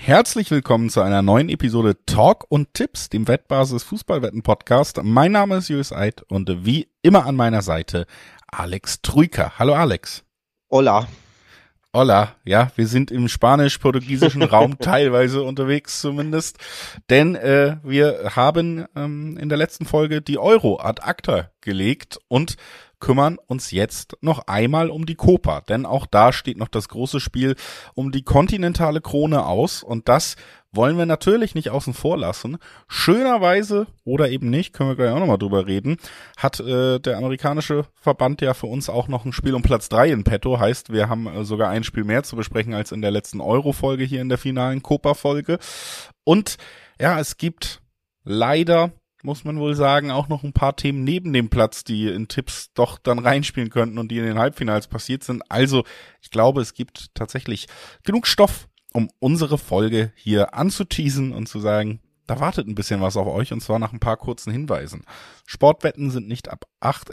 Herzlich willkommen zu einer neuen Episode Talk und Tipps, dem Wettbasis Fußballwetten-Podcast. Mein Name ist Julius Eid und wie immer an meiner Seite Alex Troika. Hallo Alex. Hola. Hola, ja, wir sind im spanisch-portugiesischen Raum teilweise unterwegs zumindest, denn wir haben in der letzten Folge die Euro ad acta gelegt und kümmern uns jetzt noch einmal um die Copa, denn auch da steht noch das große Spiel um die kontinentale Krone aus und das wollen wir natürlich nicht außen vor lassen. Schönerweise, oder eben nicht, können wir gleich auch nochmal drüber reden, hat der amerikanische Verband ja für uns auch noch ein Spiel um Platz 3 in petto, heißt, wir haben sogar ein Spiel mehr zu besprechen als in der letzten Euro-Folge hier in der finalen Copa-Folge. Und ja, es gibt leider, muss man wohl sagen, auch noch ein paar Themen neben dem Platz, die in Tipps doch dann reinspielen könnten und die in den Halbfinals passiert sind. Also, ich glaube, es gibt tatsächlich genug Stoff, um unsere Folge hier anzuteasen und zu sagen, da wartet ein bisschen was auf euch, und zwar nach ein paar kurzen Hinweisen. Sportwetten sind ab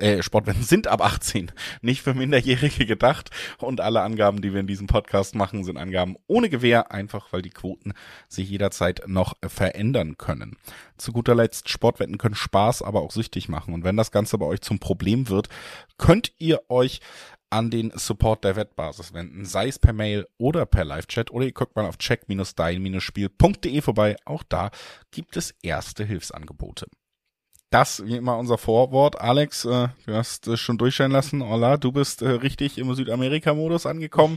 18, nicht für Minderjährige gedacht, und alle Angaben, die wir in diesem Podcast machen, sind Angaben ohne Gewähr, einfach weil die Quoten sich jederzeit noch verändern können. Zu guter Letzt, Sportwetten können Spaß, aber auch süchtig machen, und wenn das Ganze bei euch zum Problem wird, könnt ihr euch an den Support der Wettbasis wenden, sei es per Mail oder per Live-Chat, oder ihr guckt mal auf check-dein-spiel.de vorbei. Auch da gibt es erste Hilfsangebote. Das, wie immer, unser Vorwort. Alex, du hast es schon durchscheinen lassen. Hola, du bist richtig im Südamerika-Modus angekommen.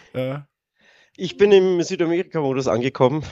Ich bin im Südamerika-Modus angekommen.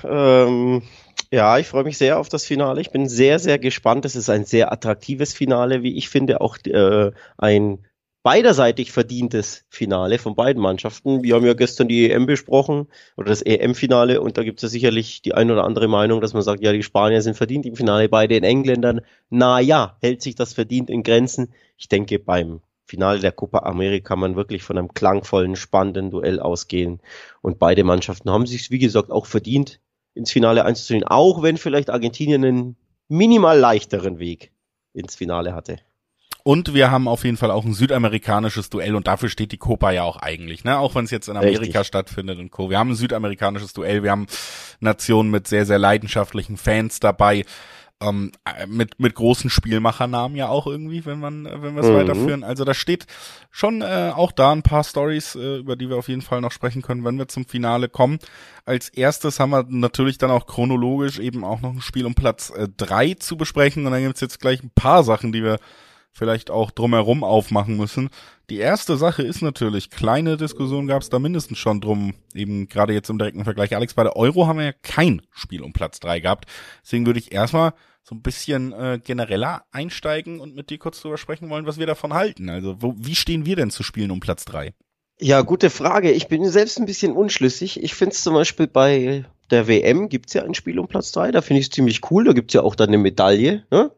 Ja, ich freue mich sehr auf das Finale. Ich bin sehr, sehr gespannt. Es ist ein sehr attraktives Finale, wie ich finde, auch ein beiderseitig verdientes Finale von beiden Mannschaften. Wir haben ja gestern die EM besprochen oder das EM-Finale, und da gibt es ja sicherlich die ein oder andere Meinung, dass man sagt, ja, die Spanier sind verdient im Finale, bei den Engländern. Naja, hält sich das verdient in Grenzen? Ich denke, beim Finale der Copa America kann man wirklich von einem klangvollen, spannenden Duell ausgehen, und beide Mannschaften haben sich, wie gesagt, auch verdient, ins Finale einzuziehen, auch wenn vielleicht Argentinien einen minimal leichteren Weg ins Finale hatte. Und wir haben auf jeden Fall auch ein südamerikanisches Duell, und dafür steht die Copa ja auch eigentlich, ne? Auch wenn es jetzt in Amerika stattfindet und Co. Wir haben ein südamerikanisches Duell, wir haben Nationen mit sehr, sehr leidenschaftlichen Fans dabei, mit großen Spielmachernamen ja auch irgendwie, wenn wir es weiterführen. Also da steht schon auch da ein paar Stories, über die wir auf jeden Fall noch sprechen können, wenn wir zum Finale kommen. Als erstes haben wir natürlich dann auch chronologisch eben auch noch ein Spiel um Platz 3 zu besprechen, und dann gibt's jetzt gleich ein paar Sachen, die wir vielleicht auch drumherum aufmachen müssen. Die erste Sache ist natürlich, kleine Diskussion gab es da mindestens schon drum, eben gerade jetzt im direkten Vergleich. Alex, bei der Euro haben wir ja kein Spiel um Platz 3 gehabt. Deswegen würde ich erstmal so ein bisschen genereller einsteigen und mit dir kurz drüber sprechen wollen, was wir davon halten. Also wie stehen wir denn zu Spielen um Platz 3? Ja, gute Frage. Ich bin selbst ein bisschen unschlüssig. Ich finde es zum Beispiel bei der WM gibt's ja ein Spiel um Platz 3. Da finde ich es ziemlich cool. Da gibt's ja auch dann eine Medaille, ne?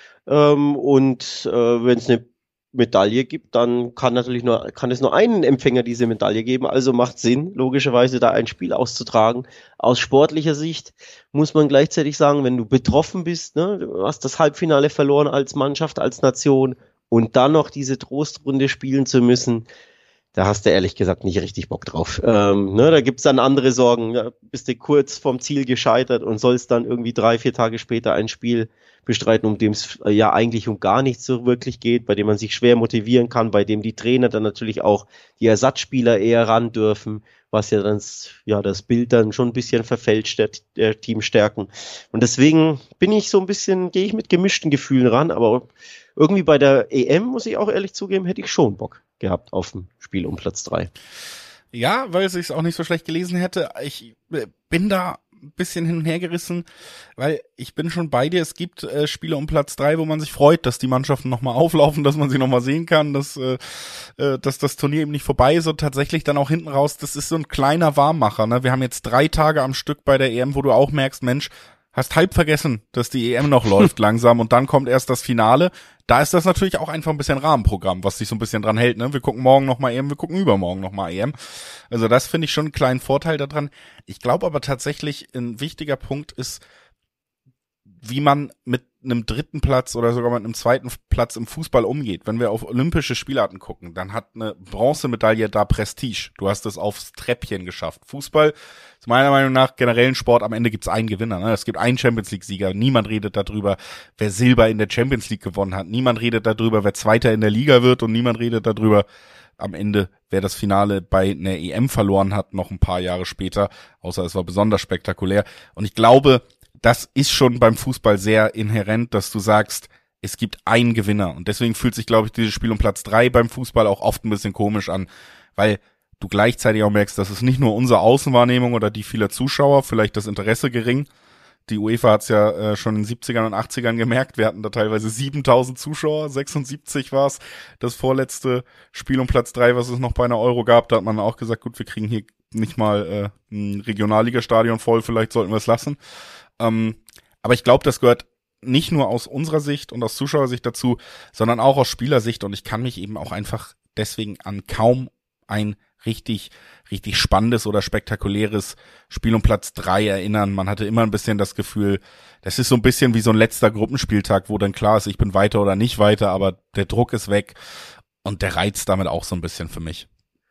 Wenn es eine Medaille gibt, dann kann es nur einen Empfänger diese Medaille geben. Also macht Sinn, logischerweise da ein Spiel auszutragen. Aus sportlicher Sicht muss man gleichzeitig sagen, wenn du betroffen bist, ne, du hast das Halbfinale verloren als Mannschaft, als Nation, und dann noch diese Trostrunde spielen zu müssen, da hast du ehrlich gesagt nicht richtig Bock drauf. Da gibt's dann andere Sorgen. Ja, bist du kurz vom Ziel gescheitert und sollst dann irgendwie 3-4 Tage später ein Spiel bestreiten, um dem es ja eigentlich um gar nichts so wirklich geht, bei dem man sich schwer motivieren kann, bei dem die Trainer dann natürlich auch die Ersatzspieler eher ran dürfen, was ja dann das Bild dann schon ein bisschen verfälscht der Teamstärken. Und deswegen gehe ich mit gemischten Gefühlen ran, aber irgendwie bei der EM, muss ich auch ehrlich zugeben, hätte ich schon Bock gehabt auf ein Spiel um Platz 3. Ja, weil ich es auch nicht so schlecht gelesen hätte. Ich bin da ein bisschen hin und her gerissen, weil ich bin schon bei dir. Es gibt Spiele um Platz 3, wo man sich freut, dass die Mannschaften nochmal auflaufen, dass man sie nochmal sehen kann, dass das Turnier eben nicht vorbei ist, und tatsächlich dann auch hinten raus, das ist so ein kleiner Warmmacher, ne? Wir haben jetzt 3 Tage am Stück bei der EM, wo du auch merkst, Mensch, hast halb vergessen, dass die EM noch läuft langsam, und dann kommt erst das Finale. Da ist das natürlich auch einfach ein bisschen Rahmenprogramm, was sich so ein bisschen dran hält, ne? Wir gucken morgen nochmal EM, wir gucken übermorgen nochmal EM. Also das finde ich schon einen kleinen Vorteil daran. Ich glaube aber tatsächlich, ein wichtiger Punkt ist, wie man mit einem dritten Platz oder sogar mit einem zweiten Platz im Fußball umgeht. Wenn wir auf olympische Spielarten gucken, dann hat eine Bronzemedaille da Prestige. Du hast es aufs Treppchen geschafft. Fußball ist meiner Meinung nach generell ein Sport, am Ende gibt es einen Gewinner. Ne? Es gibt einen Champions-League-Sieger. Niemand redet darüber, wer Silber in der Champions League gewonnen hat. Niemand redet darüber, wer Zweiter in der Liga wird, und niemand redet darüber, am Ende, wer das Finale bei einer EM verloren hat, noch ein paar Jahre später, außer es war besonders spektakulär. Und ich glaube, das ist schon beim Fußball sehr inhärent, dass du sagst, es gibt einen Gewinner. Und deswegen fühlt sich, glaube ich, dieses Spiel um Platz 3 beim Fußball auch oft ein bisschen komisch an, weil du gleichzeitig auch merkst, dass es nicht nur unsere Außenwahrnehmung oder die vieler Zuschauer, vielleicht das Interesse gering. Die UEFA hat es ja schon in den 70ern und 80ern gemerkt. Wir hatten da teilweise 7.000 Zuschauer, 76 war es. Das vorletzte Spiel um Platz 3, was es noch bei einer Euro gab, da hat man auch gesagt, gut, wir kriegen hier nicht mal ein Regionalligastadion voll, vielleicht sollten wir es lassen. Aber ich glaube, das gehört nicht nur aus unserer Sicht und aus Zuschauersicht dazu, sondern auch aus Spielersicht. Und ich kann mich eben auch einfach deswegen an kaum ein richtig spannendes oder spektakuläres Spiel um Platz 3 erinnern. Man hatte immer ein bisschen das Gefühl, das ist so ein bisschen wie so ein letzter Gruppenspieltag, wo dann klar ist, ich bin weiter oder nicht weiter, aber der Druck ist weg und der Reiz damit auch so ein bisschen für mich.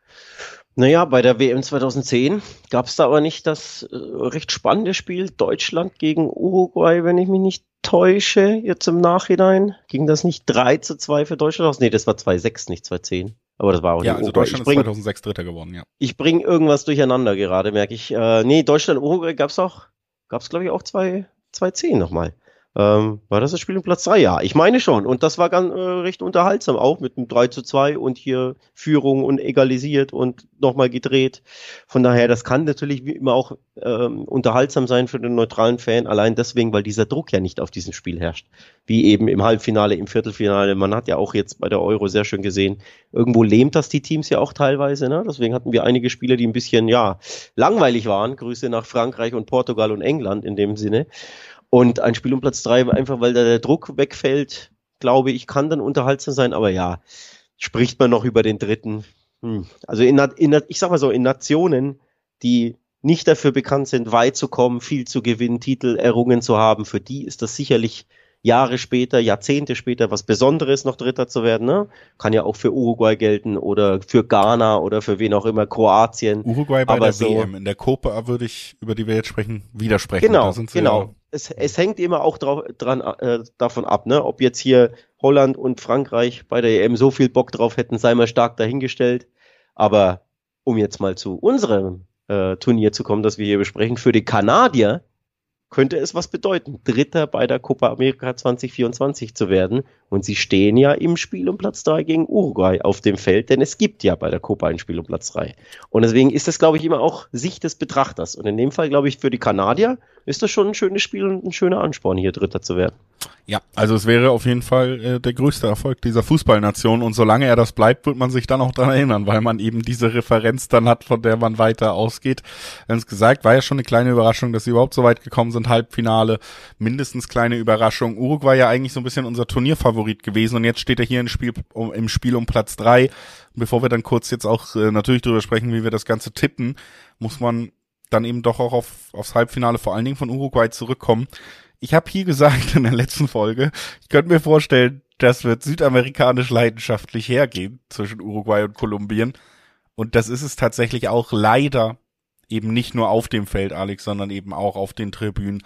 Naja, bei der WM 2010 gab es da aber nicht das recht spannende Spiel Deutschland gegen Uruguay, wenn ich mich nicht täusche, jetzt im Nachhinein. Ging das nicht 3-2 für Deutschland aus? Nee, das war 2-6, nicht 2-10. Aber das war auch ja, nicht also Uruguay. Deutschland ist 2006 Dritter geworden, ja. Ich bringe irgendwas durcheinander gerade, merke ich. Nee, Deutschland-Uruguay gab's glaube ich auch 2-10 nochmal. War das Spiel um Platz 3? Ja, ich meine schon. Und das war ganz recht unterhaltsam, auch mit einem 3-2 und hier Führung und egalisiert und nochmal gedreht. Von daher, das kann natürlich wie immer auch unterhaltsam sein für den neutralen Fan, allein deswegen, weil dieser Druck ja nicht auf diesem Spiel herrscht. Wie eben im Halbfinale, im Viertelfinale. Man hat ja auch jetzt bei der Euro sehr schön gesehen, irgendwo lähmt das die Teams ja auch teilweise. Ne? Deswegen hatten wir einige Spiele, die ein bisschen langweilig waren. Grüße nach Frankreich und Portugal und England in dem Sinne. Und ein Spiel um Platz 3, einfach weil da der Druck wegfällt, glaube ich, kann dann unterhaltsam sein. Aber ja, spricht man noch über den dritten. Also ich sag mal so, in Nationen, die nicht dafür bekannt sind, weit zu kommen, viel zu gewinnen, Titel errungen zu haben, für die ist das sicherlich Jahre später, Jahrzehnte später was Besonderes, noch Dritter zu werden. Ne? Kann ja auch für Uruguay gelten oder für Ghana oder für wen auch immer, Kroatien. Uruguay bei der WM. In der Copa würde ich, über die wir jetzt sprechen, widersprechen. Genau. Es hängt immer auch davon ab, ne? Ob jetzt hier Holland und Frankreich bei der EM so viel Bock drauf hätten, sei mal stark dahingestellt. Aber um jetzt mal zu unserem Turnier zu kommen, das wir hier besprechen, für die Kanadier könnte es was bedeuten, Dritter bei der Copa America 2024 zu werden. Und sie stehen ja im Spiel um Platz 3 gegen Uruguay auf dem Feld, denn es gibt ja bei der Copa ein Spiel um Platz 3. Und deswegen ist das, glaube ich, immer auch Sicht des Betrachters. Und in dem Fall, glaube ich, für die Kanadier ist das schon ein schönes Spiel und ein schöner Ansporn, hier Dritter zu werden. Ja, also es wäre auf jeden Fall der größte Erfolg dieser Fußballnation, und solange er das bleibt, wird man sich dann auch dran erinnern, weil man eben diese Referenz dann hat, von der man weiter ausgeht. Ganz gesagt, war ja schon eine kleine Überraschung, dass sie überhaupt so weit gekommen sind, Halbfinale, mindestens kleine Überraschung. Uruguay ja eigentlich so ein bisschen unser Turnierfavorit gewesen, und jetzt steht er hier im Spiel um Platz 3. Bevor wir dann kurz jetzt auch natürlich darüber sprechen, wie wir das Ganze tippen, muss man dann eben doch auch aufs Halbfinale vor allen Dingen von Uruguay zurückkommen. Ich habe hier gesagt in der letzten Folge, ich könnte mir vorstellen, das wird südamerikanisch leidenschaftlich hergehen zwischen Uruguay und Kolumbien. Und das ist es tatsächlich auch leider eben nicht nur auf dem Feld, Alex, sondern eben auch auf den Tribünen.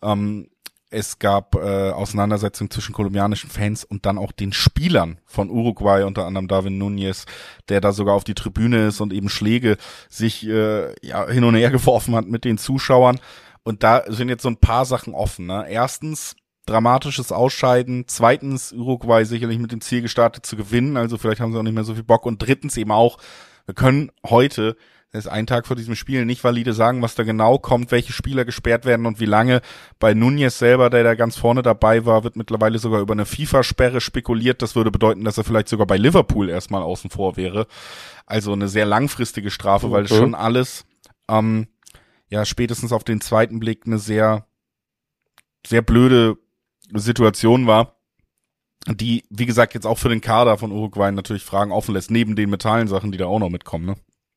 Es gab Auseinandersetzungen zwischen kolumbianischen Fans und dann auch den Spielern von Uruguay, unter anderem Darwin Núñez, der da sogar auf die Tribüne ist und eben Schläge sich hin und her geworfen hat mit den Zuschauern. Und da sind jetzt so ein paar Sachen offen. Ne? Erstens, dramatisches Ausscheiden. Zweitens, Uruguay sicherlich mit dem Ziel gestartet zu gewinnen. Also vielleicht haben sie auch nicht mehr so viel Bock. Und drittens eben auch, wir können heute, das ist ein Tag vor diesem Spiel, nicht valide sagen, was da genau kommt, welche Spieler gesperrt werden und wie lange. Bei Núñez selber, der da ganz vorne dabei war, wird mittlerweile sogar über eine FIFA-Sperre spekuliert. Das würde bedeuten, dass er vielleicht sogar bei Liverpool erstmal außen vor wäre. Also eine sehr langfristige Strafe, weil es schon alles spätestens auf den zweiten Blick eine sehr, sehr blöde Situation war, die, wie gesagt, jetzt auch für den Kader von Uruguay natürlich Fragen offen lässt, neben den Metallensachen, die da auch noch mitkommen, ne?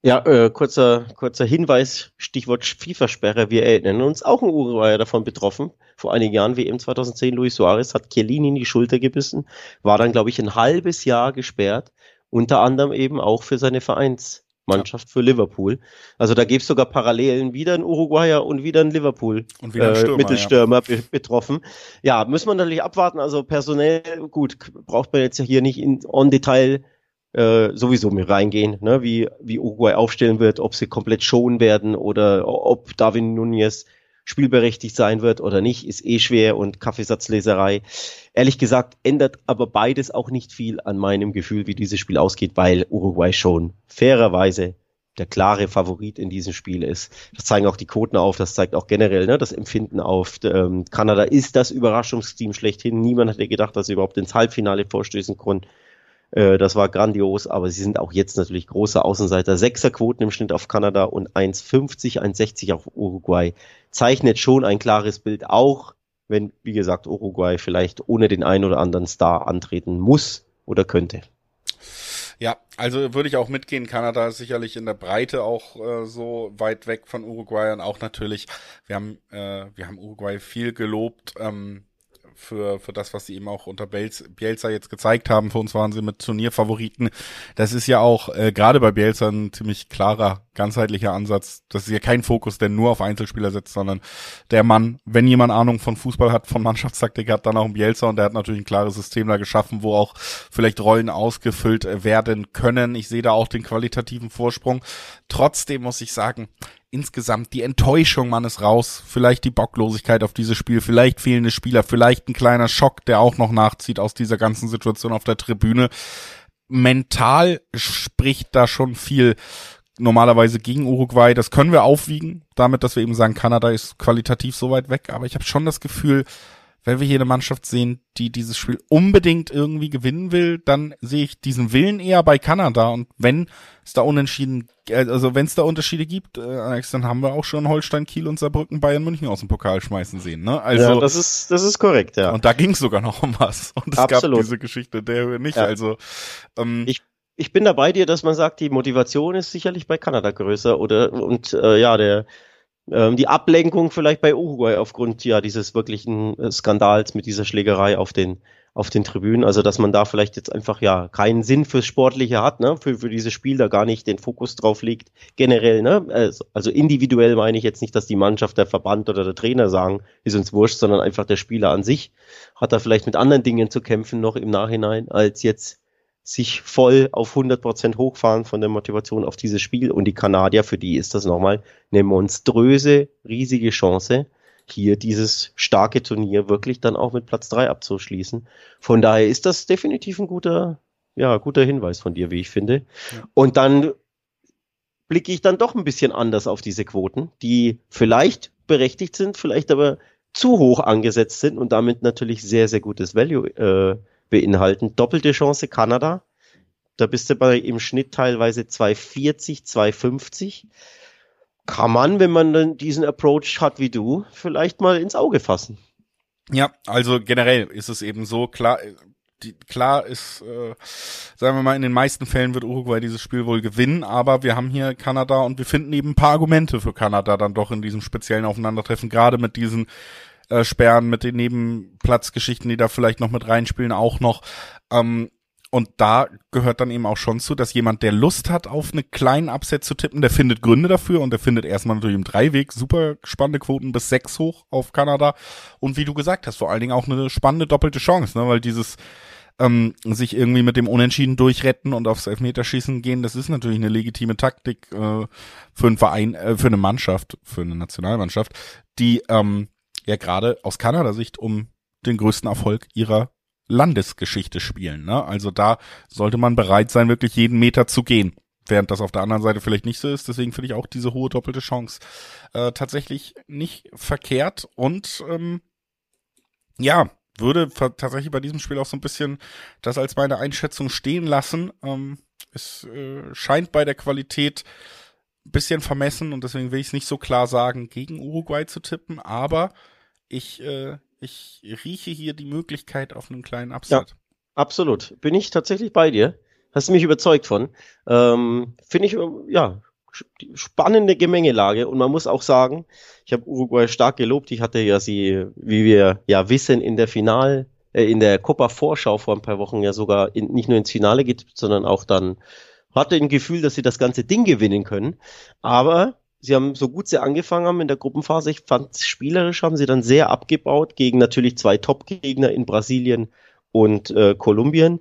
Ja, kurzer Hinweis, Stichwort FIFA-Sperre. Wir erinnern uns, auch ein Uruguayer davon betroffen. Vor einigen Jahren, WM 2010, Luis Suarez hat Chiellini in die Schulter gebissen, war dann, glaube ich, ein halbes Jahr gesperrt, unter anderem eben auch für seine Ja. Vereinsmannschaft für Liverpool. Also da gibt's sogar Parallelen, wieder ein Uruguayer und wieder ein Liverpool Und wieder ein Stürmer, ja. Mittelstürmer betroffen. Ja, muss man natürlich abwarten. Also personell, gut, braucht man jetzt ja hier nicht in Detail sowieso mit reingehen, ne? Wie Uruguay aufstellen wird, ob sie komplett schonen werden oder ob Darwin Núñez spielberechtigt sein wird oder nicht, ist eh schwer und Kaffeesatzleserei. Ehrlich gesagt ändert aber beides auch nicht viel an meinem Gefühl, wie dieses Spiel ausgeht, weil Uruguay schon fairerweise der klare Favorit in diesem Spiel ist. Das zeigen auch die Quoten auf, das zeigt auch generell, ne, das Empfinden auf. Kanada ist das Überraschungsteam schlechthin. Niemand hätte gedacht, dass sie überhaupt ins Halbfinale vorstößen konnten. Das war grandios, aber sie sind auch jetzt natürlich große Außenseiter. Sechserquoten im Schnitt auf Kanada und 1,50, 1,60 auf Uruguay. Zeichnet schon ein klares Bild, auch wenn, wie gesagt, Uruguay vielleicht ohne den einen oder anderen Star antreten muss oder könnte. Ja, also würde ich auch mitgehen. Kanada ist sicherlich in der Breite auch so weit weg von Uruguay und auch natürlich, wir haben Uruguay viel gelobt, für das, was sie eben auch unter Bielsa jetzt gezeigt haben. Für uns waren sie mit Turnierfavoriten. Das ist ja auch gerade bei Bielsa ein ziemlich klarer, ganzheitlicher Ansatz. Das ist ja kein Fokus, der nur auf Einzelspieler setzt, sondern der Mann, wenn jemand Ahnung von Fußball hat, von Mannschaftstaktik hat, dann auch ein Bielsa und der hat natürlich ein klares System da geschaffen, wo auch vielleicht Rollen ausgefüllt werden können. Ich sehe da auch den qualitativen Vorsprung. Trotzdem muss ich sagen, insgesamt die Enttäuschung, man ist raus, vielleicht die Bocklosigkeit auf dieses Spiel, vielleicht fehlende Spieler, vielleicht ein kleiner Schock, der auch noch nachzieht aus dieser ganzen Situation auf der Tribüne. Mental spricht da schon viel normalerweise gegen Uruguay. Das können wir aufwiegen, damit, dass wir eben sagen, Kanada ist qualitativ so weit weg, aber ich habe schon das Gefühl, wenn wir hier eine Mannschaft sehen, die dieses Spiel unbedingt irgendwie gewinnen will, dann sehe ich diesen Willen eher bei Kanada. Und wenn es da wenn es da Unterschiede gibt, Alex, dann haben wir auch schon Holstein, Kiel und Saarbrücken Bayern München aus dem Pokal schmeißen sehen, ne? Also, ja, das ist korrekt, ja. Und da ging es sogar noch um was. Und es Absolut. gab diese Geschichte der Höhe nicht. Ja. Also, ich bin da bei dir, dass man sagt, die Motivation ist sicherlich bei Kanada größer die Ablenkung vielleicht bei Uruguay aufgrund dieses wirklichen Skandals mit dieser Schlägerei auf den Tribünen, also dass man da vielleicht jetzt einfach keinen Sinn fürs Sportliche hat, ne, für dieses Spiel da gar nicht den Fokus drauf legt, generell, ne, also individuell meine ich jetzt nicht, dass die Mannschaft, der Verband oder der Trainer sagen, ist uns wurscht, sondern einfach der Spieler an sich hat da vielleicht mit anderen Dingen zu kämpfen noch im Nachhinein, als jetzt sich voll auf 100% hochfahren von der Motivation auf dieses Spiel. Und die Kanadier, für die ist das nochmal eine monströse, riesige Chance, hier dieses starke Turnier wirklich dann auch mit Platz 3 abzuschließen. Von daher ist das definitiv ein guter Hinweis von dir, wie ich finde. Ja. Und dann blicke ich dann doch ein bisschen anders auf diese Quoten, die vielleicht berechtigt sind, vielleicht aber zu hoch angesetzt sind und damit natürlich sehr, sehr gutes Value beinhalten. Doppelte Chance Kanada. Da bist du bei im Schnitt teilweise 2,40, 2,50. Kann man, wenn man dann diesen Approach hat wie du, vielleicht mal ins Auge fassen. Ja, also generell ist es eben so, klar ist, sagen wir mal, in den meisten Fällen wird Uruguay dieses Spiel wohl gewinnen, aber wir haben hier Kanada und wir finden eben ein paar Argumente für Kanada dann doch in diesem speziellen Aufeinandertreffen, gerade mit diesen Sperren, mit den Nebenplatzgeschichten, die da vielleicht noch mit reinspielen, auch noch. Und da gehört dann eben auch schon zu, dass jemand, der Lust hat, auf einen kleinen Upset zu tippen, der findet Gründe dafür und der findet erstmal natürlich im Dreiweg super spannende Quoten bis 6 hoch auf Kanada. Und wie du gesagt hast, vor allen Dingen auch eine spannende doppelte Chance, ne, weil dieses sich irgendwie mit dem Unentschieden durchretten und aufs Elfmeterschießen gehen, das ist natürlich eine legitime Taktik für einen Verein, für eine Mannschaft, für eine Nationalmannschaft, die ja gerade aus Kanada-Sicht um den größten Erfolg ihrer Landesgeschichte spielen, ne? Also da sollte man bereit sein, wirklich jeden Meter zu gehen, während das auf der anderen Seite vielleicht nicht so ist. Deswegen finde ich auch diese hohe doppelte Chance tatsächlich nicht verkehrt und würde tatsächlich bei diesem Spiel auch so ein bisschen das als meine Einschätzung stehen lassen. Es scheint bei der Qualität ein bisschen vermessen und deswegen will ich es nicht so klar sagen, gegen Uruguay zu tippen, aber ich rieche hier die Möglichkeit auf einen kleinen Upset. Ja, absolut. Bin ich tatsächlich bei dir. Hast du mich überzeugt von. Finde ich, spannende Gemengelage und man muss auch sagen, ich habe Uruguay stark gelobt. Ich hatte ja sie, wie wir ja wissen, in der Copa-Vorschau vor ein paar Wochen ja sogar nicht nur ins Finale geht, sondern auch dann hatte ein Gefühl, dass sie das ganze Ding gewinnen können. Aber sie haben, so gut sie angefangen haben in der Gruppenphase, ich fand spielerisch haben sie dann sehr abgebaut gegen natürlich 2 Top-Gegner in Brasilien und Kolumbien.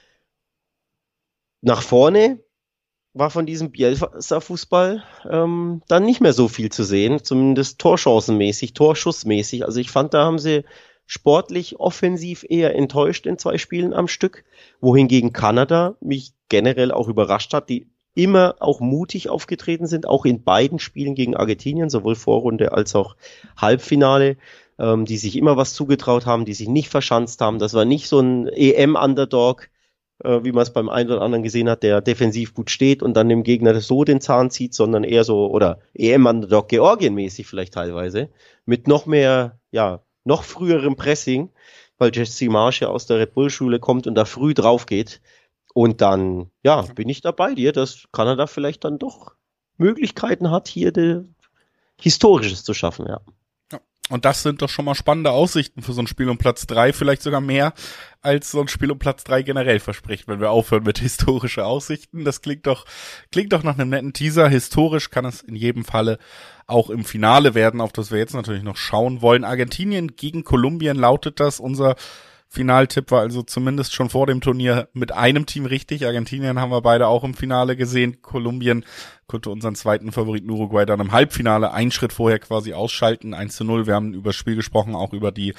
Nach vorne war von diesem Bielsa-Fußball dann nicht mehr so viel zu sehen, zumindest torchancenmäßig, torschussmäßig. Also ich fand, da haben sie sportlich, offensiv eher enttäuscht in 2 Spielen am Stück, wohingegen Kanada mich generell auch überrascht hat, die immer auch mutig aufgetreten sind, auch in beiden Spielen gegen Argentinien, sowohl Vorrunde als auch Halbfinale, die sich immer was zugetraut haben, die sich nicht verschanzt haben. Das war nicht so ein EM-Underdog, wie man es beim einen oder anderen gesehen hat, der defensiv gut steht und dann dem Gegner so den Zahn zieht, sondern eher so, oder EM-Underdog Georgien-mäßig vielleicht teilweise, mit noch mehr, ja, noch früherem Pressing, weil Jesse Marsch ja aus der Red Bull-Schule kommt und da früh drauf geht. Und dann, ja, bin ich da bei dir, dass Kanada vielleicht dann doch Möglichkeiten hat, hier Historisches zu schaffen, ja. Und das sind doch schon mal spannende Aussichten für so ein Spiel um Platz 3, vielleicht sogar mehr, als so ein Spiel um Platz 3 generell verspricht, wenn wir aufhören mit historische Aussichten. Das klingt doch nach einem netten Teaser. Historisch kann es in jedem Falle auch im Finale werden, auf das wir jetzt natürlich noch schauen wollen. Argentinien gegen Kolumbien lautet das. Unser Finaltipp war also zumindest schon vor dem Turnier mit einem Team richtig. Argentinien haben wir beide auch im Finale gesehen. Kolumbien konnte unseren zweiten Favoriten Uruguay dann im Halbfinale einen Schritt vorher quasi ausschalten, 1:0. Wir haben über das Spiel gesprochen, auch über die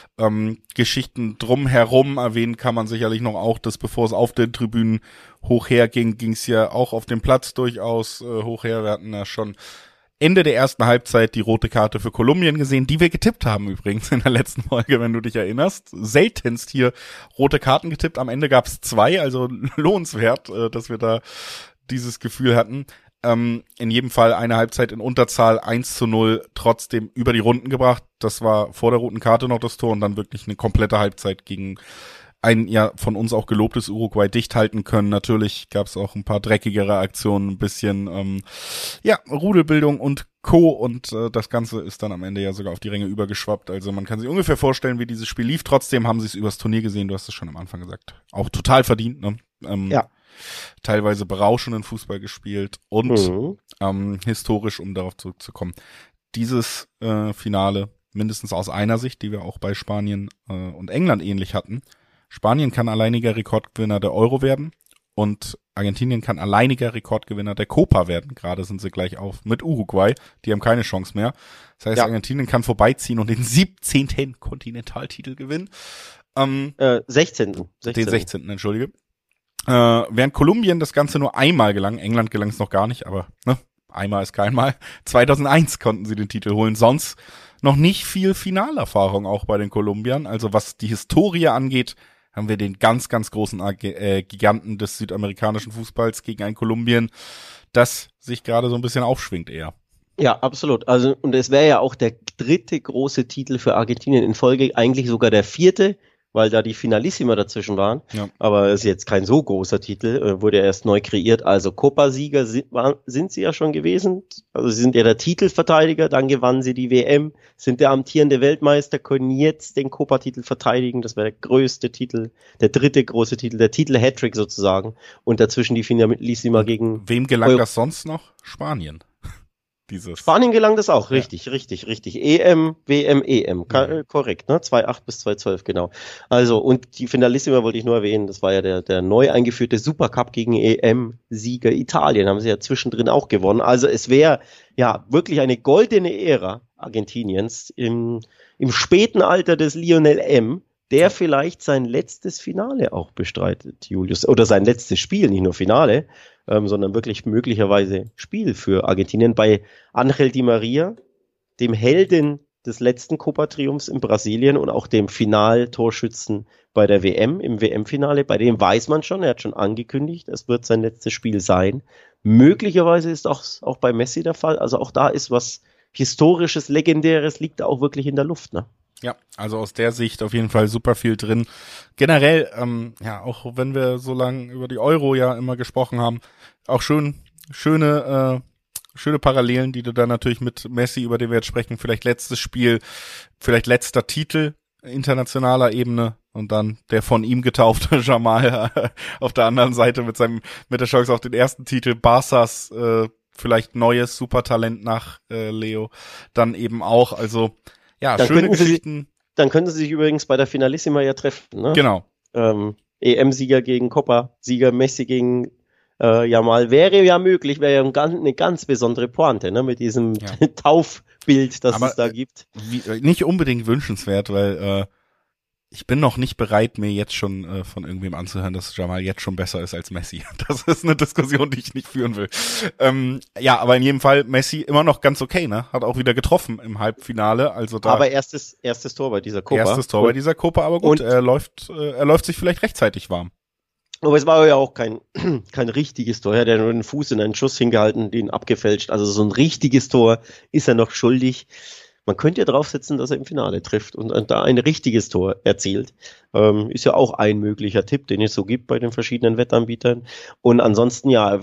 Geschichten drumherum. Erwähnen kann man sicherlich noch auch, dass bevor es auf den Tribünen hochher ging es ja auch auf dem Platz durchaus hochher. Wir hatten ja schon Ende der ersten Halbzeit die rote Karte für Kolumbien gesehen, die wir getippt haben übrigens in der letzten Folge, wenn du dich erinnerst. Seltenst hier rote Karten getippt. Am Ende gab es 2, also lohnenswert, dass wir da dieses Gefühl hatten. In jedem Fall eine Halbzeit in Unterzahl, 1:0, trotzdem über die Runden gebracht. Das war vor der roten Karte noch das Tor und dann wirklich eine komplette Halbzeit gegen ein ja von uns auch gelobtes Uruguay dicht halten können. Natürlich gab es auch ein paar dreckigere Aktionen, ein bisschen Rudelbildung und Co. Und das Ganze ist dann am Ende ja sogar auf die Ränge übergeschwappt. Also man kann sich ungefähr vorstellen, wie dieses Spiel lief. Trotzdem haben sie es übers Turnier gesehen, du hast es schon am Anfang gesagt. Auch total verdient, ne? Ja. Teilweise berauschenden Fußball gespielt und historisch, um darauf zurückzukommen. Dieses Finale, mindestens aus einer Sicht, die wir auch bei Spanien und England ähnlich hatten. Spanien kann alleiniger Rekordgewinner der Euro werden und Argentinien kann alleiniger Rekordgewinner der Copa werden. Gerade sind sie gleich auf mit Uruguay. Die haben keine Chance mehr. Das heißt, Argentinien kann vorbeiziehen und den 17. Kontinentaltitel gewinnen. 16. Den 16. Entschuldige. Während Kolumbien das Ganze nur einmal gelang, England gelang es noch gar nicht, aber einmal ist kein Mal. 2001 konnten sie den Titel holen, sonst noch nicht viel Finalerfahrung auch bei den Kolumbiern. Also was die Historie angeht, haben wir den ganz, ganz großen Giganten des südamerikanischen Fußballs gegen ein Kolumbien, das sich gerade so ein bisschen aufschwingt eher. Ja, absolut. Also, und es wäre ja auch der 3. große Titel für Argentinien in Folge, eigentlich sogar der 4., weil da die Finalissima dazwischen waren. Ja. Aber es ist jetzt kein so großer Titel, wurde erst neu kreiert. Also Copa-Sieger sind sie ja schon gewesen. Also sie sind ja der Titelverteidiger, dann gewannen sie die WM, sind der amtierende Weltmeister, können jetzt den Copa-Titel verteidigen. Das wäre der größte Titel, der 3. große Titel, der Titel-Hattrick sozusagen. Und dazwischen die Finalissima gegen... Wem gelang das sonst noch? Spanien. Spanien gelang das auch, richtig. EM, WM, EM, korrekt, ne? 2.8 bis 2.12, genau. Also, und die Finalissima wollte ich nur erwähnen, das war ja der neu eingeführte Supercup gegen EM-Sieger Italien, haben sie ja zwischendrin auch gewonnen. Also es wäre ja wirklich eine goldene Ära Argentiniens im späten Alter des Lionel M., der vielleicht sein letztes Finale auch bestreitet, Julius, oder sein letztes Spiel, nicht nur Finale, sondern wirklich möglicherweise Spiel für Argentinien bei Angel Di Maria, dem Helden des letzten Copa-Triumphs in Brasilien und auch dem Finaltorschützen bei der WM, im WM-Finale. Bei dem weiß man schon, er hat schon angekündigt, es wird sein letztes Spiel sein. Möglicherweise ist auch bei Messi der Fall. Also auch da ist was Historisches, Legendäres, liegt da auch wirklich in der Luft, ne? Ja, also aus der Sicht auf jeden Fall super viel drin. Generell, auch wenn wir so lange über die Euro ja immer gesprochen haben, auch schöne schöne Parallelen, die du da natürlich mit Messi, über den wir jetzt sprechen, vielleicht letztes Spiel, vielleicht letzter Titel internationaler Ebene und dann der von ihm getaufte Jamal auf der anderen Seite mit der Chance auf den ersten Titel, Barças vielleicht neues Supertalent nach Leo, dann eben auch, also ja, Dann schöne Geschichten. Dann könnten sie sich übrigens bei der Finalissima ja treffen, ne? Genau. EM-Sieger gegen Copa-Sieger, Messi gegen Jamal wäre ja möglich, wäre ja eine ganz besondere Pointe, ne, mit diesem Taufbild, das es da gibt. Nicht unbedingt wünschenswert, weil ich bin noch nicht bereit, mir jetzt schon von irgendwem anzuhören, dass Jamal jetzt schon besser ist als Messi. Das ist eine Diskussion, die ich nicht führen will. Ja, aber in jedem Fall Messi immer noch ganz okay, ne? Hat auch wieder getroffen im Halbfinale. Also da. Aber erstes Tor bei dieser Copa. Erstes Tor bei dieser Copa, aber gut, er läuft sich vielleicht rechtzeitig warm. Aber es war ja auch kein richtiges Tor. Er hat ja nur den Fuß in einen Schuss hingehalten, den abgefälscht. Also so ein richtiges Tor ist er noch schuldig. Man könnte ja draufsetzen, dass er im Finale trifft und da ein richtiges Tor erzielt. Ist ja auch ein möglicher Tipp, den es so gibt bei den verschiedenen Wettanbietern. Und ansonsten, ja,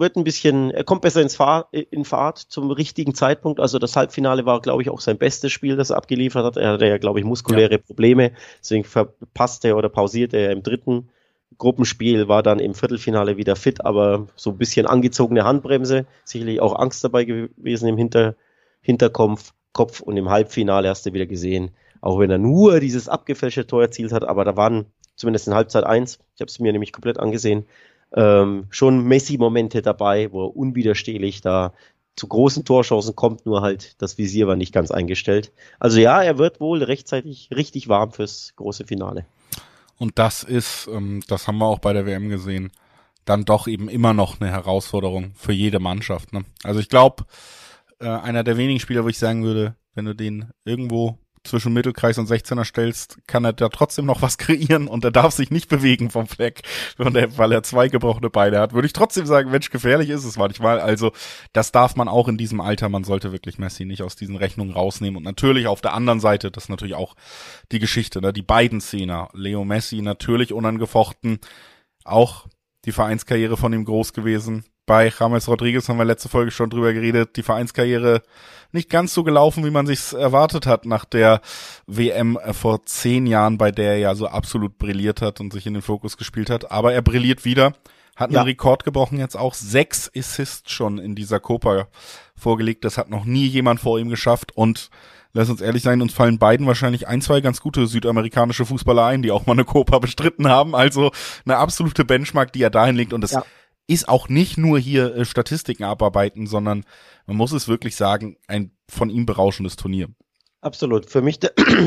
er kommt besser in Fahrt zum richtigen Zeitpunkt. Also das Halbfinale war, glaube ich, auch sein bestes Spiel, das er abgeliefert hat. Er hatte ja, glaube ich, muskuläre Probleme. Deswegen verpasste er oder pausierte er im dritten Gruppenspiel, war dann im Viertelfinale wieder fit, aber so ein bisschen angezogene Handbremse. Sicherlich auch Angst dabei gewesen im Hinterkopf. Und im Halbfinale hast du wieder gesehen, auch wenn er nur dieses abgefälschte Tor erzielt hat, aber da waren zumindest in Halbzeit 1, ich habe es mir nämlich komplett angesehen, schon Messi-Momente dabei, wo er unwiderstehlich da zu großen Torchancen kommt, nur halt das Visier war nicht ganz eingestellt. Also ja, er wird wohl rechtzeitig richtig warm fürs große Finale. Und das ist, das haben wir auch bei der WM gesehen, dann doch eben immer noch eine Herausforderung für jede Mannschaft, ne? Also ich glaube, einer der wenigen Spieler, wo ich sagen würde, wenn du den irgendwo zwischen Mittelkreis und 16er stellst, kann er da trotzdem noch was kreieren und er darf sich nicht bewegen vom Fleck, weil er 2 gebrochene Beine hat. Würde ich trotzdem sagen, Mensch, gefährlich ist es manchmal. Also das darf man auch in diesem Alter, man sollte wirklich Messi nicht aus diesen Rechnungen rausnehmen. Und natürlich auf der anderen Seite, das ist natürlich auch die Geschichte, ne? Die beiden Szenen, Leo Messi natürlich unangefochten, auch die Vereinskarriere von ihm groß gewesen. Bei James Rodriguez haben wir letzte Folge schon drüber geredet, die Vereinskarriere nicht ganz so gelaufen, wie man sich's erwartet hat nach der WM vor 10 Jahren, bei der er ja so absolut brilliert hat und sich in den Fokus gespielt hat. Aber er brilliert wieder, hat einen Rekord gebrochen jetzt auch, 6 Assists schon in dieser Copa vorgelegt. Das hat noch nie jemand vor ihm geschafft und lass uns ehrlich sein, uns fallen beiden wahrscheinlich 1, 2 ganz gute südamerikanische Fußballer ein, die auch mal eine Copa bestritten haben. Also eine absolute Benchmark, die er dahin legt und das ist auch nicht nur hier Statistiken abarbeiten, sondern man muss es wirklich sagen, ein von ihm berauschendes Turnier. Absolut. Für mich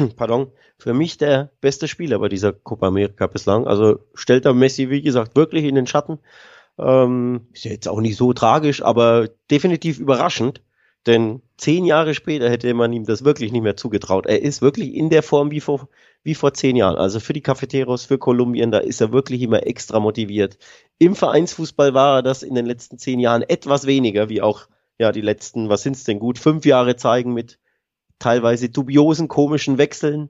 der beste Spieler bei dieser Copa America bislang. Also stellt er Messi, wie gesagt, wirklich in den Schatten. Ist ja jetzt auch nicht so tragisch, aber definitiv überraschend. Denn 10 Jahre später hätte man ihm das wirklich nicht mehr zugetraut. Er ist wirklich in der Form wie vor 10 Jahren. Also für die Cafeteros, für Kolumbien, da ist er wirklich immer extra motiviert. Im Vereinsfußball war er das in den letzten 10 Jahren etwas weniger, wie auch die letzten, was sind's denn gut, 5 Jahre zeigen mit teilweise dubiosen, komischen Wechseln.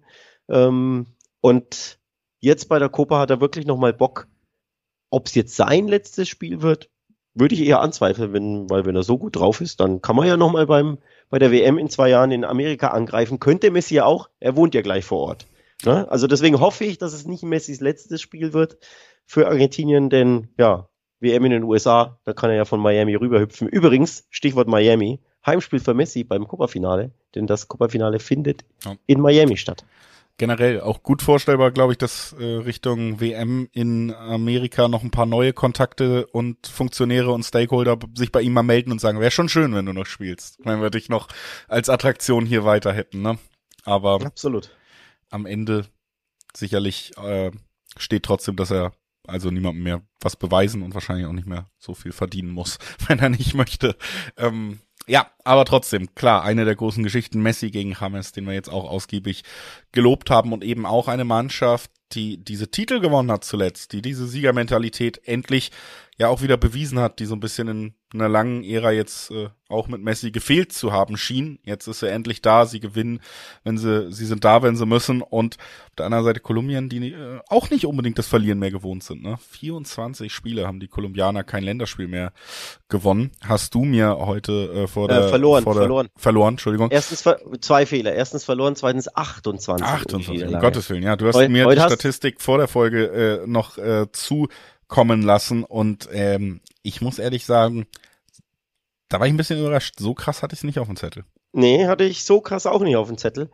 Und jetzt bei der Copa hat er wirklich nochmal Bock. Ob es jetzt sein letztes Spiel wird, würde ich eher anzweifeln, weil wenn er so gut drauf ist, dann kann man ja nochmal bei der WM in 2 Jahren in Amerika angreifen. Könnte Messi ja auch, er wohnt ja gleich vor Ort. Ne? Also deswegen hoffe ich, dass es nicht Messis letztes Spiel wird für Argentinien, denn WM in den USA, da kann er ja von Miami rüberhüpfen. Übrigens, Stichwort Miami, Heimspiel für Messi beim Copa-Finale, denn das Copa-Finale findet in Miami statt. Generell auch gut vorstellbar, glaube ich, dass Richtung WM in Amerika noch ein paar neue Kontakte und Funktionäre und Stakeholder sich bei ihm mal melden und sagen, wäre schon schön, wenn du noch spielst, wenn wir dich noch als Attraktion hier weiter hätten, ne? Aber absolut. Am Ende sicherlich steht trotzdem, dass er also niemandem mehr was beweisen und wahrscheinlich auch nicht mehr so viel verdienen muss, wenn er nicht möchte. Ja, aber trotzdem, klar, eine der großen Geschichten, Messi gegen James, den wir jetzt auch ausgiebig gelobt haben und eben auch eine Mannschaft, die diese Titel gewonnen hat zuletzt, die diese Siegermentalität endlich ja auch wieder bewiesen hat, die so ein bisschen in einer langen Ära jetzt auch mit Messi gefehlt zu haben schien. Jetzt ist er endlich da, sie gewinnen, sie sind da, wenn sie müssen. Und auf der anderen Seite Kolumbien, die auch nicht unbedingt das Verlieren mehr gewohnt sind. Ne? 24 Spiele haben die Kolumbianer kein Länderspiel mehr gewonnen. Hast du mir heute verloren, Entschuldigung. Erstens 2 Fehler. Erstens verloren, zweitens 28. 28, um Gottes Willen. Ja, du hast mir die Statistik vor der Folge noch zukommen lassen und ich muss ehrlich sagen, da war ich ein bisschen überrascht. So krass hatte ich es nicht auf dem Zettel. Nee, hatte ich so krass auch nicht auf dem Zettel.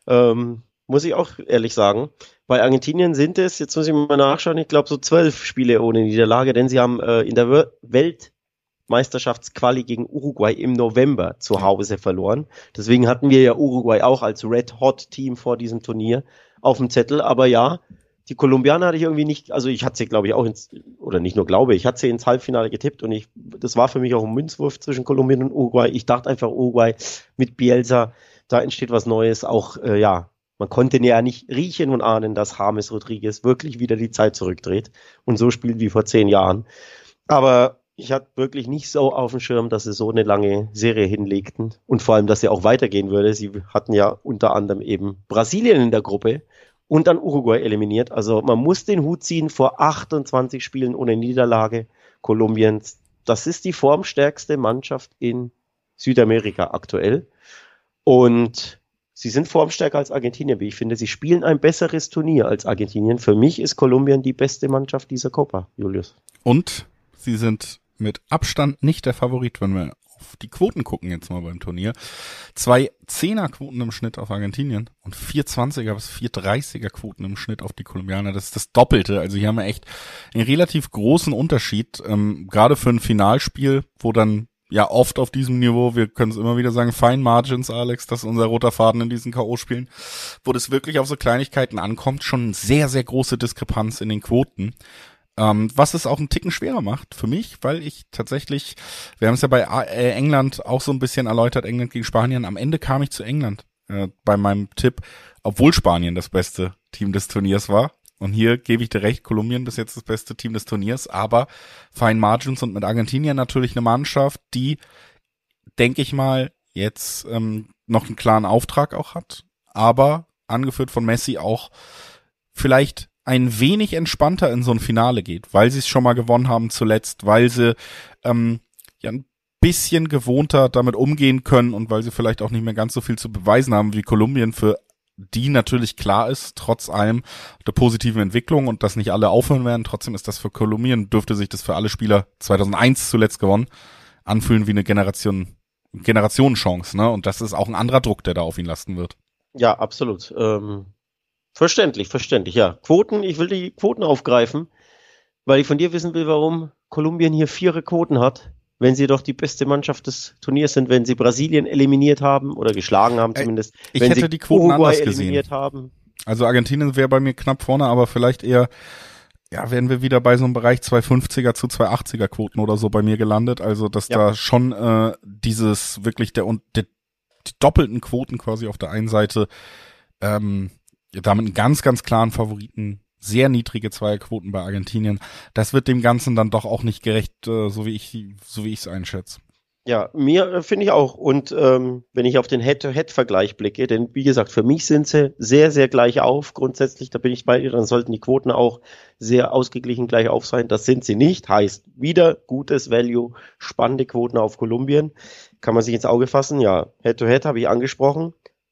Muss ich auch ehrlich sagen. Bei Argentinien sind es, jetzt muss ich mal nachschauen, ich glaube so 12 Spiele ohne Niederlage, denn sie haben in der Weltmeisterschaftsquali gegen Uruguay im November zu Hause verloren. Deswegen hatten wir ja Uruguay auch als Red Hot Team vor diesem Turnier auf dem Zettel. Aber ja, die Kolumbianer hatte ich irgendwie nicht, also ich hatte sie, glaube ich, auch ich hatte sie ins Halbfinale getippt und das war für mich auch ein Münzwurf zwischen Kolumbien und Uruguay. Ich dachte einfach, Uruguay mit Bielsa, da entsteht was Neues. Auch, man konnte ja nicht riechen und ahnen, dass James Rodriguez wirklich wieder die Zeit zurückdreht und so spielt wie vor 10 Jahren. Aber ich hatte wirklich nicht so auf dem Schirm, dass sie so eine lange Serie hinlegten und vor allem, dass sie auch weitergehen würde. Sie hatten ja unter anderem eben Brasilien in der Gruppe und dann Uruguay eliminiert. Also man muss den Hut ziehen vor 28 Spielen ohne Niederlage Kolumbiens. Das ist die formstärkste Mannschaft in Südamerika aktuell. Und sie sind formstärker als Argentinien, wie ich finde. Sie spielen ein besseres Turnier als Argentinien. Für mich ist Kolumbien die beste Mannschaft dieser Copa, Julius. Und sie sind mit Abstand nicht der Favorit, wenn wir auf die Quoten gucken jetzt mal beim Turnier. 2 10er-Quoten im Schnitt auf Argentinien und 4 20er bis 4 30er-Quoten im Schnitt auf die Kolumbianer. Das ist das Doppelte. Also hier haben wir echt einen relativ großen Unterschied, gerade für ein Finalspiel, wo dann ja oft auf diesem Niveau, wir können es immer wieder sagen, Fine Margins, Alex, das ist unser roter Faden in diesen K.O.-Spielen, wo das wirklich auf so Kleinigkeiten ankommt, schon eine sehr, sehr große Diskrepanz in den Quoten. Was es auch einen Ticken schwerer macht für mich, weil ich tatsächlich, wir haben es ja bei England auch so ein bisschen erläutert, England gegen Spanien, am Ende kam ich zu England bei meinem Tipp, obwohl Spanien das beste Team des Turniers war. Und hier gebe ich dir recht, Kolumbien bis jetzt das beste Team des Turniers, aber Fine Margins und mit Argentinien natürlich eine Mannschaft, die, denke ich mal, jetzt noch einen klaren Auftrag auch hat, aber angeführt von Messi auch vielleicht ein wenig entspannter in so ein Finale geht, weil sie es schon mal gewonnen haben zuletzt, weil sie ja ein bisschen gewohnter damit umgehen können und weil sie vielleicht auch nicht mehr ganz so viel zu beweisen haben wie Kolumbien, für die natürlich klar ist, trotz allem der positiven Entwicklung und dass nicht alle aufhören werden. Trotzdem ist das für Kolumbien, dürfte sich das für alle Spieler 2001 zuletzt gewonnen, anfühlen wie eine Generationenchance, ne? Und das ist auch ein anderer Druck, der da auf ihn lasten wird. Ja, absolut. Verständlich, ja. Quoten, ich will die Quoten aufgreifen, weil ich von dir wissen will, warum Kolumbien hier 4 Quoten hat, wenn sie doch die beste Mannschaft des Turniers sind, wenn sie Brasilien eliminiert haben oder geschlagen haben zumindest. Ich wenn hätte sie die Quoten Uruguay anders eliminiert gesehen. haben. Also Argentinien wäre bei mir knapp vorne, aber vielleicht eher, ja, wären wir wieder bei so einem Bereich 250er zu 280er Quoten oder so bei mir gelandet. Also dass da schon dieses wirklich die doppelten Quoten quasi auf der einen Seite damit einen ganz, ganz klaren Favoriten, sehr niedrige Zweierquoten bei Argentinien. Das wird dem Ganzen dann doch auch nicht gerecht, so wie ich es einschätze. Ja, mir finde ich auch. Und wenn ich auf den Head-to-Head-Vergleich blicke, denn wie gesagt, für mich sind sie sehr, sehr gleich auf. Grundsätzlich, da bin ich bei dir, dann sollten die Quoten auch sehr ausgeglichen gleich auf sein. Das sind sie nicht. Heißt, wieder gutes Value, spannende Quoten auf Kolumbien. Kann man sich ins Auge fassen. Ja, Head-to-Head habe ich angesprochen.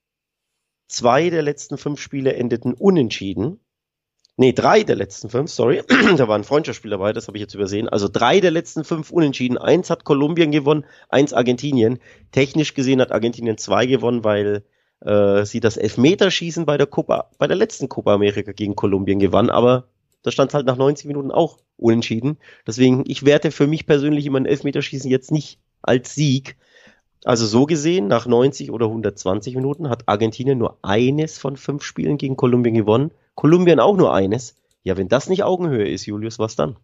2 der letzten 5 Spiele endeten unentschieden. 3 der letzten 5, sorry. Da war ein Freundschaftsspiel dabei, das habe ich jetzt übersehen. Also 3 der letzten 5 unentschieden. 1 hat Kolumbien gewonnen, 1 Argentinien. Technisch gesehen hat Argentinien 2 gewonnen, weil sie das Elfmeterschießen bei der letzten Copa America gegen Kolumbien gewann. Aber da stand es halt nach 90 Minuten auch unentschieden. Deswegen, ich werte für mich persönlich immer ein Elfmeterschießen jetzt nicht als Sieg. Also so gesehen, nach 90 oder 120 Minuten hat Argentinien nur eines von 5 Spielen gegen Kolumbien gewonnen. Kolumbien auch nur eines. Ja, wenn das nicht Augenhöhe ist, Julius, was dann?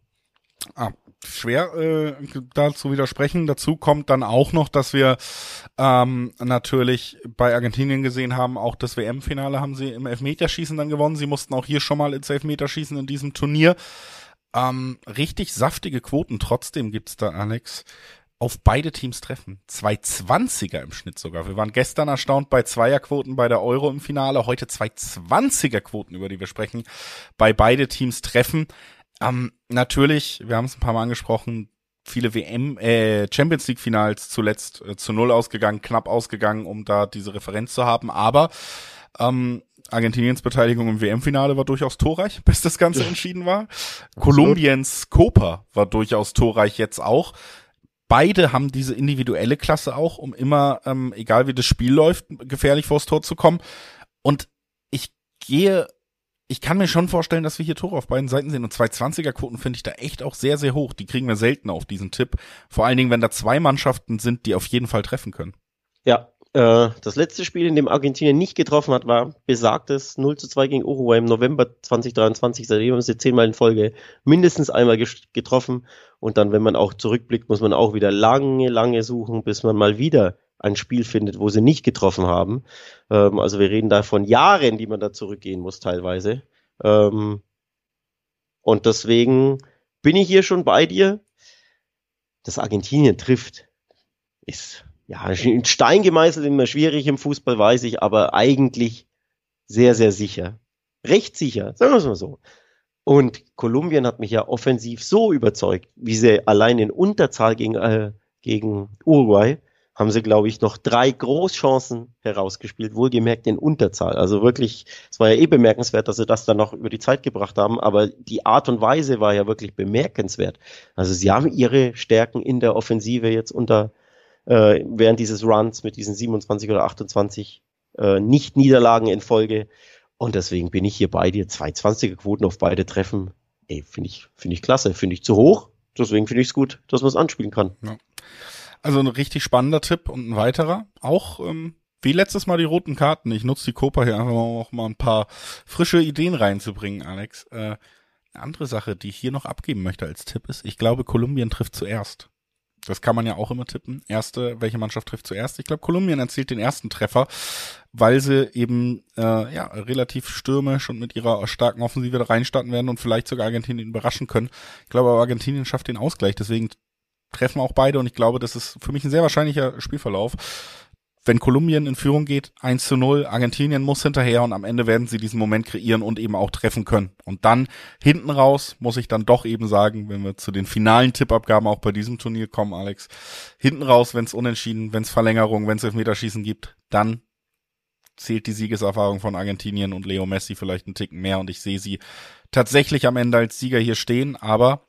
Schwer da zu widersprechen. Dazu kommt dann auch noch, dass wir natürlich bei Argentinien gesehen haben, auch das WM-Finale haben sie im Elfmeterschießen dann gewonnen. Sie mussten auch hier schon mal ins Elfmeterschießen in diesem Turnier. Richtig saftige Quoten. Trotzdem gibt's da, Alex, auf beide Teams treffen. 220er im Schnitt sogar. Wir waren gestern erstaunt bei Zweierquoten bei der Euro im Finale. Heute 220er Quoten, über die wir sprechen, bei beide Teams treffen. Natürlich, wir haben es ein paar Mal angesprochen, viele Champions League Finals zuletzt zu 0 ausgegangen, knapp ausgegangen, um da diese Referenz zu haben. Aber Argentiniens Beteiligung im WM-Finale war durchaus torreich, bis das Ganze entschieden war. Kolumbiens Copa war durchaus torreich jetzt auch. Beide haben diese individuelle Klasse auch, um immer, egal wie das Spiel läuft, gefährlich vors Tor zu kommen. Und ich kann mir schon vorstellen, dass wir hier Tore auf beiden Seiten sehen. Und 220er-Quoten finde ich da echt auch sehr, sehr hoch. Die kriegen wir selten auf diesen Tipp. Vor allen Dingen, wenn da zwei Mannschaften sind, die auf jeden Fall treffen können. Ja, das letzte Spiel, in dem Argentinien nicht getroffen hat, war besagtes 0:2 gegen Uruguay im November 2023. Seitdem haben sie 10-mal in Folge mindestens einmal getroffen. Und dann, wenn man auch zurückblickt, muss man auch wieder lange suchen, bis man mal wieder ein Spiel findet, wo sie nicht getroffen haben. Also wir reden da von Jahren, die man da zurückgehen muss teilweise. Und deswegen bin ich hier schon bei dir. Dass Argentinien trifft, ist ja in Stein gemeißelt, immer schwierig im Fußball, weiß ich, aber eigentlich sehr, sehr sicher. Recht sicher, sagen wir es mal so. Und Kolumbien hat mich ja offensiv so überzeugt, wie sie allein in Unterzahl gegen Uruguay haben sie, glaube ich, noch 3 Großchancen herausgespielt, wohlgemerkt in Unterzahl. Also wirklich, es war ja bemerkenswert, dass sie das dann noch über die Zeit gebracht haben, aber die Art und Weise war ja wirklich bemerkenswert. Also sie haben ihre Stärken in der Offensive jetzt während dieses Runs mit diesen 27 oder 28 Nicht-Niederlagen in Folge. Und deswegen bin ich hier bei dir. 220er Quoten auf beide Treffen. Finde ich klasse. Finde ich zu hoch. Deswegen finde ich es gut, dass man es anspielen kann. Ja. Also ein richtig spannender Tipp und ein weiterer. Auch wie letztes Mal die roten Karten. Ich nutze die Copa hier einfach auch mal ein paar frische Ideen reinzubringen, Alex. Eine andere Sache, die ich hier noch abgeben möchte als Tipp ist, ich glaube, Kolumbien trifft zuerst. Das kann man ja auch immer tippen. Welche Mannschaft trifft zuerst? Ich glaube, Kolumbien erzielt den ersten Treffer, weil sie eben relativ stürmisch und mit ihrer starken Offensive da reinstarten werden und vielleicht sogar Argentinien überraschen können. Ich glaube aber, Argentinien schafft den Ausgleich, deswegen treffen auch beide und ich glaube, das ist für mich ein sehr wahrscheinlicher Spielverlauf. Wenn Kolumbien in Führung geht, 1:0, Argentinien muss hinterher und am Ende werden sie diesen Moment kreieren und eben auch treffen können. Und dann hinten raus muss ich dann doch eben sagen, wenn wir zu den finalen Tippabgaben auch bei diesem Turnier kommen, Alex, hinten raus, wenn es unentschieden, wenn es Verlängerung, wenn es Elfmeterschießen gibt, dann zählt die Siegeserfahrung von Argentinien und Leo Messi vielleicht einen Ticken mehr und ich sehe sie tatsächlich am Ende als Sieger hier stehen, aber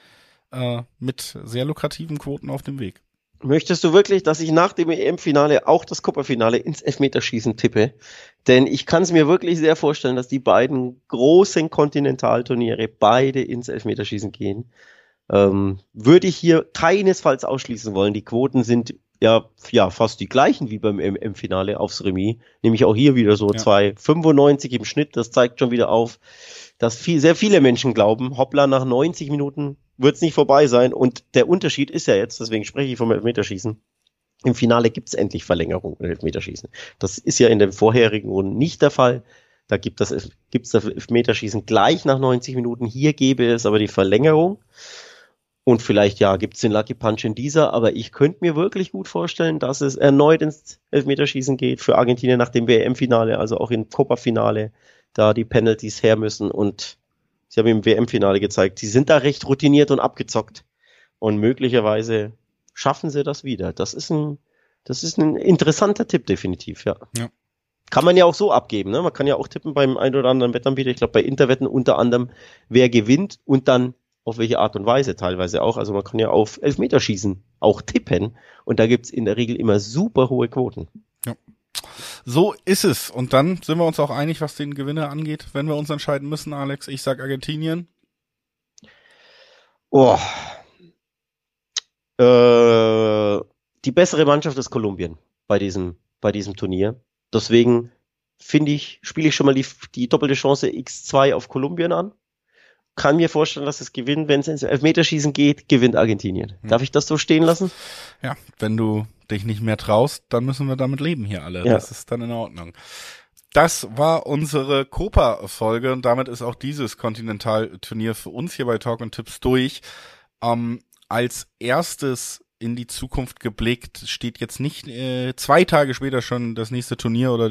mit sehr lukrativen Quoten auf dem Weg. Möchtest du wirklich, dass ich nach dem EM-Finale auch das Copa-Finale ins Elfmeterschießen tippe? Denn ich kann es mir wirklich sehr vorstellen, dass die beiden großen Kontinentalturniere beide ins Elfmeterschießen gehen. Würde ich hier keinesfalls ausschließen wollen. Die Quoten sind ja fast die gleichen wie beim EM-Finale aufs Remis. Nämlich auch hier wieder so 2,95 im Schnitt. Das zeigt schon wieder auf, dass sehr viele Menschen glauben, hoppla, nach 90 Minuten wird es nicht vorbei sein. Und der Unterschied ist ja jetzt, deswegen spreche ich vom Elfmeterschießen, im Finale gibt es endlich Verlängerung im Elfmeterschießen. Das ist ja in den vorherigen Runden nicht der Fall. Da gibt's das Elfmeterschießen gleich nach 90 Minuten. Hier gäbe es aber die Verlängerung. Und vielleicht, gibt's den Lucky Punch in dieser, aber ich könnte mir wirklich gut vorstellen, dass es erneut ins Elfmeterschießen geht für Argentinien nach dem WM-Finale, also auch im Copa-Finale, da die Penalties her müssen und sie haben im WM-Finale gezeigt, sie sind da recht routiniert und abgezockt und möglicherweise schaffen sie das wieder. Das ist ein interessanter Tipp, definitiv, ja. Kann man ja auch so abgeben, ne? Man kann ja auch tippen beim ein oder anderen Wettanbieter, ich glaube bei Interwetten unter anderem, wer gewinnt und dann auf welche Art und Weise teilweise auch. Also man kann ja auf Elfmeterschießen auch tippen und da gibt's in der Regel immer super hohe Quoten. Ja. So ist es. Und dann sind wir uns auch einig, was den Gewinner angeht, wenn wir uns entscheiden müssen, Alex. Ich sag Argentinien. Die bessere Mannschaft ist Kolumbien bei diesem Turnier. Deswegen spiele ich schon mal die doppelte Chance X2 auf Kolumbien an. Kann mir vorstellen, dass es gewinnt, wenn es ins Elfmeterschießen geht, gewinnt Argentinien. Darf ich das so stehen lassen? Ja, wenn du dich nicht mehr traust, dann müssen wir damit leben hier alle. Ja. Das ist dann in Ordnung. Das war unsere Copa-Folge und damit ist auch dieses Continental-Turnier für uns hier bei Talk und Tipps durch. Als erstes in die Zukunft geblickt steht jetzt nicht 2 Tage später schon das nächste Turnier oder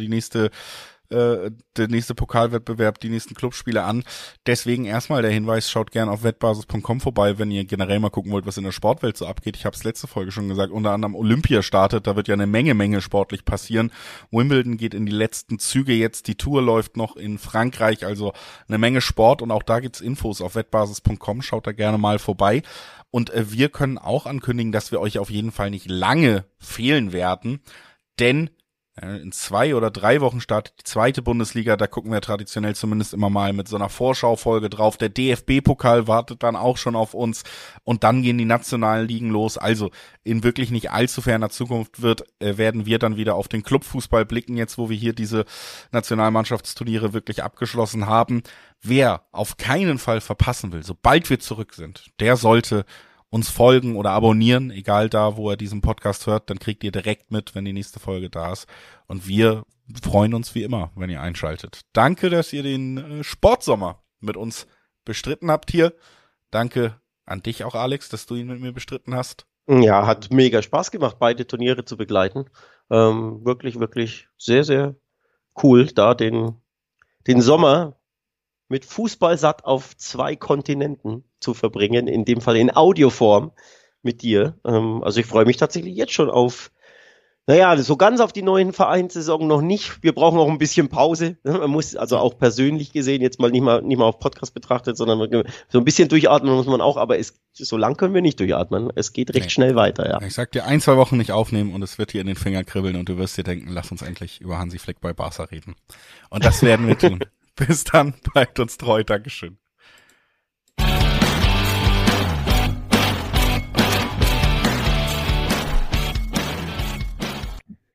der nächste Pokalwettbewerb, die nächsten Clubspiele an. Deswegen erstmal der Hinweis, schaut gerne auf wettbasis.com vorbei, wenn ihr generell mal gucken wollt, was in der Sportwelt so abgeht. Ich habe es letzte Folge schon gesagt, unter anderem Olympia startet, da wird ja eine Menge sportlich passieren. Wimbledon geht in die letzten Züge jetzt, die Tour läuft noch in Frankreich, also eine Menge Sport und auch da gibt's Infos auf wettbasis.com, schaut da gerne mal vorbei. Und wir können auch ankündigen, dass wir euch auf jeden Fall nicht lange fehlen werden, denn in 2 oder 3 Wochen startet die 2. Bundesliga, da gucken wir traditionell zumindest immer mal mit so einer Vorschaufolge drauf. Der DFB-Pokal wartet dann auch schon auf uns und dann gehen die nationalen Ligen los. Also in wirklich nicht allzu ferner Zukunft werden wir dann wieder auf den Clubfußball blicken, jetzt wo wir hier diese Nationalmannschaftsturniere wirklich abgeschlossen haben. Wer auf keinen Fall verpassen will, sobald wir zurück sind, der sollte uns folgen oder abonnieren, egal da, wo ihr diesen Podcast hört, dann kriegt ihr direkt mit, wenn die nächste Folge da ist. Und wir freuen uns wie immer, wenn ihr einschaltet. Danke, dass ihr den Sportsommer mit uns bestritten habt hier. Danke an dich auch, Alex, dass du ihn mit mir bestritten hast. Ja, hat mega Spaß gemacht, beide Turniere zu begleiten. Wirklich sehr cool, da den Sommer mit Fußball satt auf 2 Kontinenten zu verbringen, in dem Fall in Audioform mit dir. Also ich freue mich tatsächlich jetzt schon auf, so ganz auf die neuen Vereinssaison noch nicht. Wir brauchen auch ein bisschen Pause. Man muss also auch persönlich gesehen jetzt mal nicht mal auf Podcast betrachtet, sondern so ein bisschen durchatmen muss man auch, aber so lang können wir nicht durchatmen. Es geht recht schnell weiter, ja. Ich sag dir 1-2 Wochen nicht aufnehmen und es wird hier in den Finger kribbeln und du wirst dir denken, lass uns endlich über Hansi Flick bei Barca reden. Und das werden wir tun. Bis dann, bleibt uns treu, Dankeschön.